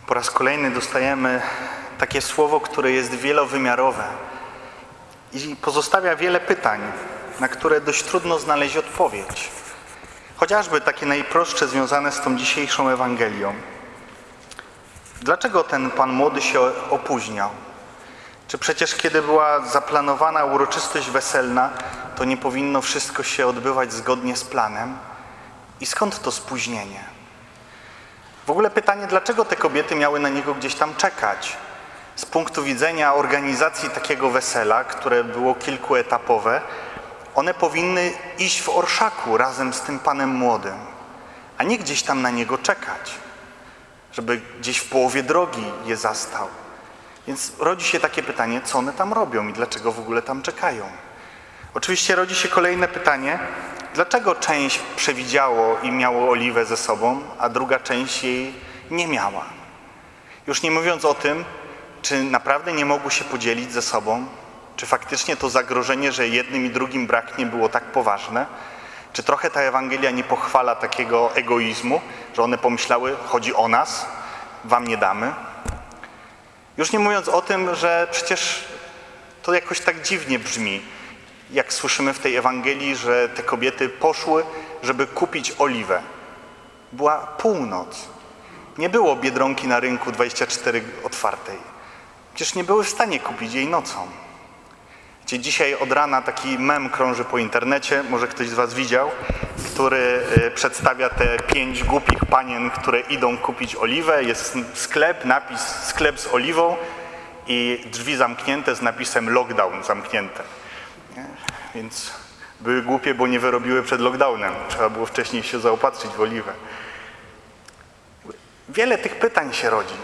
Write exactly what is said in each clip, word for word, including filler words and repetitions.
Po raz kolejny dostajemy takie słowo, które jest wielowymiarowe i pozostawia wiele pytań, na które dość trudno znaleźć odpowiedź. Chociażby takie najprostsze związane z tą dzisiejszą Ewangelią. Dlaczego ten Pan młody się opóźniał? Czy przecież kiedy była zaplanowana uroczystość weselna, to nie powinno wszystko się odbywać zgodnie z planem? I skąd to spóźnienie? W ogóle pytanie, dlaczego te kobiety miały na niego gdzieś tam czekać? Z punktu widzenia organizacji takiego wesela, które było kilkuetapowe, one powinny iść w orszaku razem z tym Panem młodym, a nie gdzieś tam na niego czekać, żeby gdzieś w połowie drogi je zastał. Więc rodzi się takie pytanie, co one tam robią i dlaczego w ogóle tam czekają. Oczywiście rodzi się kolejne pytanie, dlaczego część przewidziało i miało oliwę ze sobą, a druga część jej nie miała. Już nie mówiąc o tym, czy naprawdę nie mogły się podzielić ze sobą, czy faktycznie to zagrożenie, że jednym i drugim braknie, było tak poważne, czy trochę ta Ewangelia nie pochwala takiego egoizmu, że one pomyślały, chodzi o nas, wam nie damy. Już nie mówiąc o tym, że przecież to jakoś tak dziwnie brzmi, jak słyszymy w tej Ewangelii, że te kobiety poszły, żeby kupić oliwę. Była północ. Nie było Biedronki na rynku dwadzieścia cztery otwartej. Przecież nie były w stanie kupić jej nocą. Gdzie dzisiaj od rana taki mem krąży po internecie, może ktoś z was widział, który przedstawia te pięć głupich panien, które idą kupić oliwę. Jest sklep, napis sklep z oliwą i drzwi zamknięte z napisem lockdown zamknięte. Nie? Więc były głupie, bo nie wyrobiły przed lockdownem. Trzeba było wcześniej się zaopatrzyć w oliwę. Wiele tych pytań się rodzi.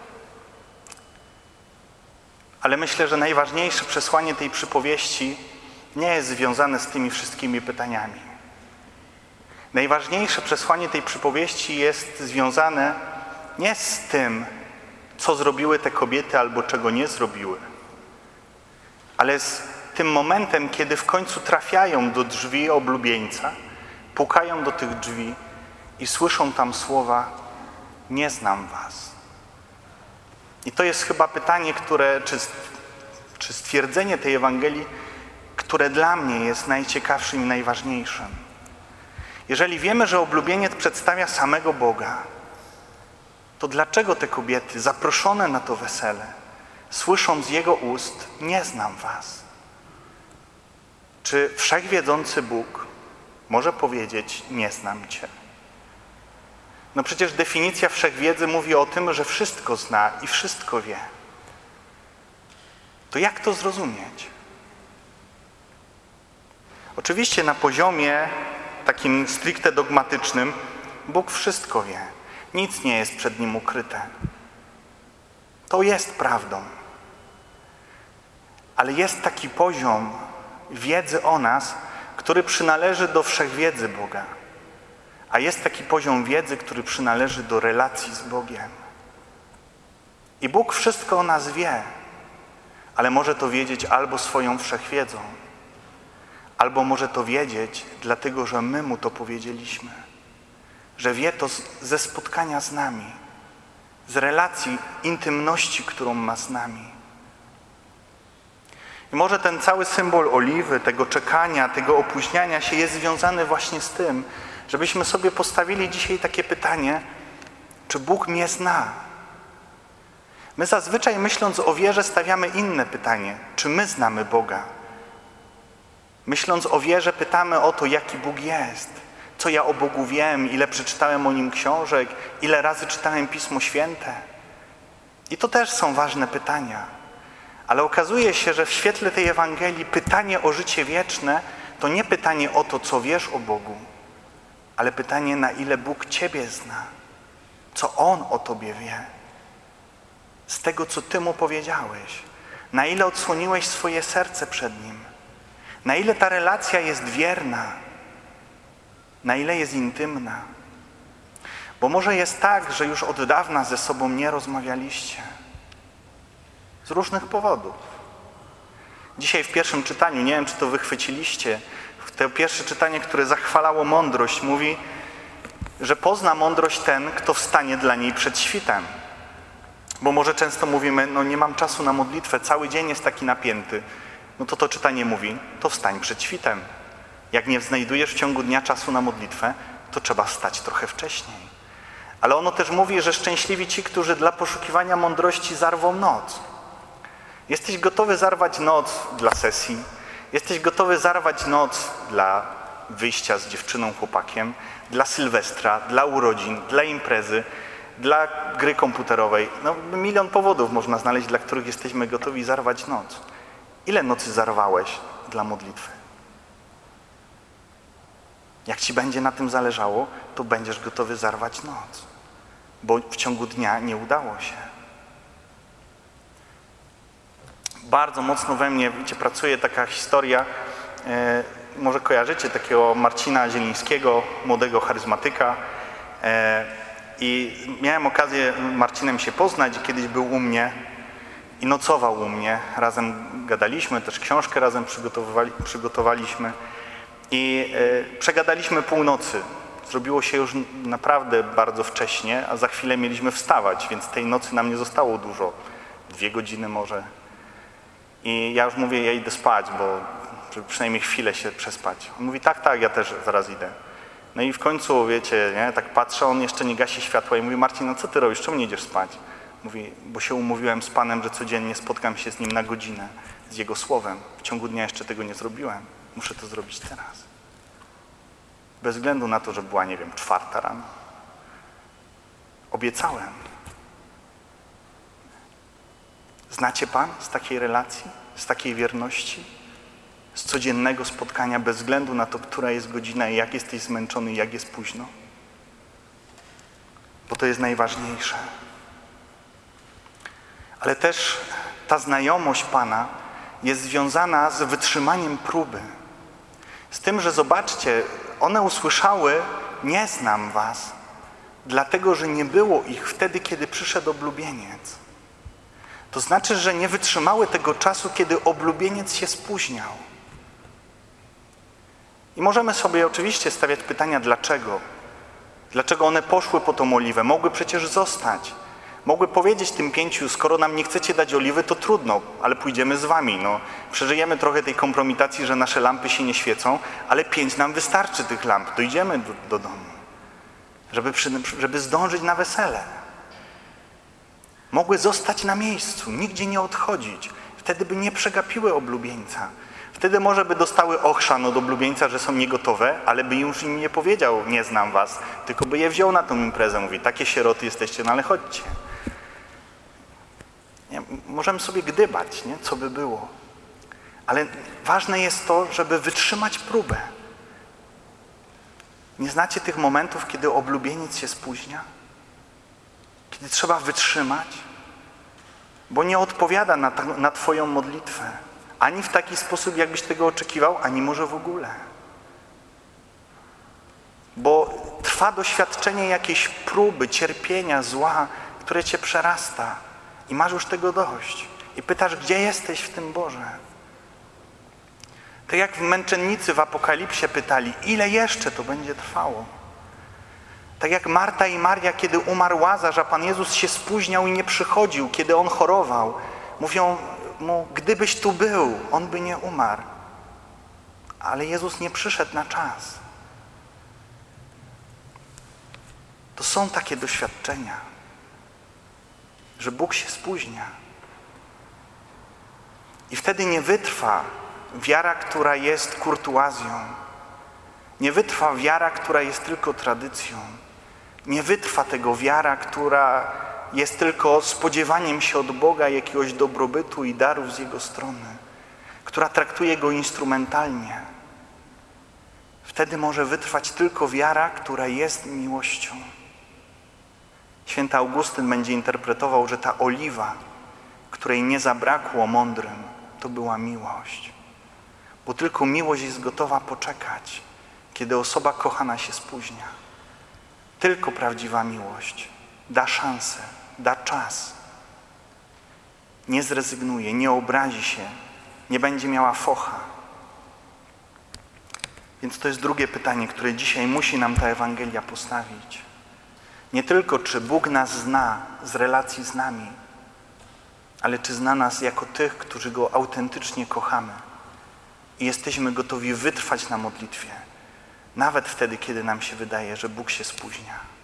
Ale myślę, że najważniejsze przesłanie tej przypowieści nie jest związane z tymi wszystkimi pytaniami. Najważniejsze przesłanie tej przypowieści jest związane nie z tym, co zrobiły te kobiety albo czego nie zrobiły, ale z tym momentem, kiedy w końcu trafiają do drzwi oblubieńca, pukają do tych drzwi i słyszą tam słowa: nie znam was. I to jest chyba pytanie, które, czy, czy stwierdzenie tej Ewangelii, które dla mnie jest najciekawszym i najważniejszym. Jeżeli wiemy, że oblubieniec przedstawia samego Boga, to dlaczego te kobiety zaproszone na to wesele słyszą z Jego ust: nie znam was? Czy wszechwiedzący Bóg może powiedzieć: nie znam cię? No przecież definicja wszechwiedzy mówi o tym, że wszystko zna i wszystko wie. To jak to zrozumieć? Oczywiście na poziomie takim stricte dogmatycznym Bóg wszystko wie. Nic nie jest przed Nim ukryte. To jest prawdą. Ale jest taki poziom wiedzy o nas, który przynależy do wszechwiedzy Boga. A jest taki poziom wiedzy, który przynależy do relacji z Bogiem. I Bóg wszystko o nas wie, ale może to wiedzieć albo swoją wszechwiedzą, albo może to wiedzieć dlatego, że my Mu to powiedzieliśmy. Że wie to z, ze spotkania z nami, z relacji, intymności, którą ma z nami. I może ten cały symbol oliwy, tego czekania, tego opóźniania się jest związany właśnie z tym, żebyśmy sobie postawili dzisiaj takie pytanie: czy Bóg mnie zna? My zazwyczaj, myśląc o wierze, stawiamy inne pytanie: czy my znamy Boga? Myśląc o wierze, pytamy o to, jaki Bóg jest, co ja o Bogu wiem, ile przeczytałem o Nim książek, ile razy czytałem Pismo Święte. I to też są ważne pytania. Ale okazuje się, że w świetle tej Ewangelii pytanie o życie wieczne to nie pytanie o to, co wiesz o Bogu, ale pytanie, na ile Bóg ciebie zna, co On o tobie wie, z tego, co ty Mu powiedziałeś, na ile odsłoniłeś swoje serce przed Nim, na ile ta relacja jest wierna, na ile jest intymna. Bo może jest tak, że już od dawna ze sobą nie rozmawialiście, z różnych powodów. Dzisiaj w pierwszym czytaniu, nie wiem, czy to wychwyciliście, to pierwsze czytanie, które zachwalało mądrość, mówi, że pozna mądrość ten, kto wstanie dla niej przed świtem. Bo może często mówimy, no nie mam czasu na modlitwę, cały dzień jest taki napięty. No to to czytanie mówi, to wstań przed świtem. Jak nie znajdujesz w ciągu dnia czasu na modlitwę, to trzeba wstać trochę wcześniej. Ale ono też mówi, że szczęśliwi ci, którzy dla poszukiwania mądrości zarwą noc. Jesteś gotowy zarwać noc dla sesji, jesteś gotowy zarwać noc dla wyjścia z dziewczyną, chłopakiem, dla Sylwestra, dla urodzin, dla imprezy, dla gry komputerowej. No, milion powodów można znaleźć, dla których jesteśmy gotowi zarwać noc. Ile nocy zarwałeś dla modlitwy? Jak ci będzie na tym zależało, to będziesz gotowy zarwać noc, bo w ciągu dnia nie udało się. Bardzo mocno we mnie, wiecie, pracuje taka historia, e, może kojarzycie takiego Marcina Zielińskiego, młodego charyzmatyka. E, I miałem okazję Marcinem się poznać, kiedyś był u mnie i nocował u mnie. Razem gadaliśmy, też książkę razem przygotowywali, przygotowaliśmy i e, przegadaliśmy północy. Zrobiło się już naprawdę bardzo wcześnie, a za chwilę mieliśmy wstawać, więc tej nocy nam nie zostało dużo. Dwie godziny może. I ja już mówię, ja idę spać, bo żeby przynajmniej chwilę się przespać. On mówi, tak, tak, ja też zaraz idę. No i w końcu, wiecie, nie, tak patrzę, on jeszcze nie gasi światła i mówi, Marcin, no co ty robisz, czemu nie idziesz spać? Mówi, bo się umówiłem z Panem, że codziennie spotkam się z Nim na godzinę, z Jego Słowem. W ciągu dnia jeszcze tego nie zrobiłem. Muszę to zrobić teraz. Bez względu na to, że była, nie wiem, czwarta rano. Obiecałem. Znacie Pan z takiej relacji, z takiej wierności, z codziennego spotkania bez względu na to, która jest godzina i jak jesteś zmęczony i jak jest późno? Bo to jest najważniejsze. Ale też ta znajomość Pana jest związana z wytrzymaniem próby. Z tym, że zobaczcie, one usłyszały, nie znam was, dlatego, że nie było ich wtedy, kiedy przyszedł oblubieniec. To znaczy, że nie wytrzymały tego czasu, kiedy oblubieniec się spóźniał. I możemy sobie oczywiście stawiać pytania, dlaczego? Dlaczego one poszły po tą oliwę? Mogły przecież zostać. Mogły powiedzieć tym pięciu, skoro nam nie chcecie dać oliwy, to trudno, ale pójdziemy z wami. No, przeżyjemy trochę tej kompromitacji, że nasze lampy się nie świecą, ale pięć nam wystarczy tych lamp. Dojdziemy do, do domu, żeby, przy, żeby zdążyć na wesele. Mogły zostać na miejscu, nigdzie nie odchodzić. Wtedy by nie przegapiły oblubieńca. Wtedy może by dostały ochrzan od oblubieńca, że są niegotowe, ale by już im nie powiedział, nie znam was, tylko by je wziął na tą imprezę. Mówi, takie sieroty jesteście, no ale chodźcie. Nie? Możemy sobie gdybać, nie? Co by było. Ale ważne jest to, żeby wytrzymać próbę. Nie znacie tych momentów, kiedy oblubieniec się spóźnia? Kiedy trzeba wytrzymać? Bo nie odpowiada na, ta, na twoją modlitwę. Ani w taki sposób, jakbyś tego oczekiwał, ani może w ogóle. Bo trwa doświadczenie jakiejś próby, cierpienia, zła, które cię przerasta. I masz już tego dość. I pytasz, gdzie jesteś w tym, Boże? Tak jak męczennicy w Apokalipsie pytali, ile jeszcze to będzie trwało? Tak jak Marta i Maria, kiedy umarł Łazarz, a Pan Jezus się spóźniał i nie przychodził, kiedy On chorował. Mówią mu, gdybyś tu był, On by nie umarł. Ale Jezus nie przyszedł na czas. To są takie doświadczenia, że Bóg się spóźnia. I wtedy nie wytrwa wiara, która jest kurtuazją. Nie wytrwa wiara, która jest tylko tradycją. Nie wytrwa tego wiara, która jest tylko spodziewaniem się od Boga jakiegoś dobrobytu i darów z Jego strony, która traktuje Go instrumentalnie. Wtedy może wytrwać tylko wiara, która jest miłością. Święty Augustyn będzie interpretował, że ta oliwa, której nie zabrakło mądrym, to była miłość. Bo tylko miłość jest gotowa poczekać, kiedy osoba kochana się spóźnia. Tylko prawdziwa miłość da szansę, da czas. Nie zrezygnuje, nie obrazi się, nie będzie miała focha. Więc to jest drugie pytanie, które dzisiaj musi nam ta Ewangelia postawić. Nie tylko, czy Bóg nas zna z relacji z nami, ale czy zna nas jako tych, którzy Go autentycznie kochamy i jesteśmy gotowi wytrwać na modlitwie, nawet wtedy, kiedy nam się wydaje, że Bóg się spóźnia.